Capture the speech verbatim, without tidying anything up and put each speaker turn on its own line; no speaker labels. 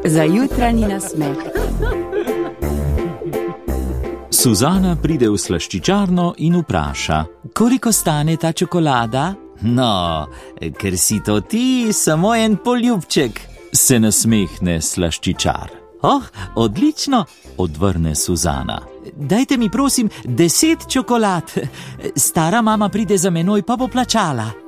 za jutranji nasmeh.
Suzana pride v slaščičarno in vpraša: koliko stane ta čokolada? No, ker si to ti, samo en poljubček, se nasmehne slaščičar. Oh, odlično, odvrne Suzana. Dajte mi prosim deset čokolad. Stara mama pride za menoj, pa bo plačala.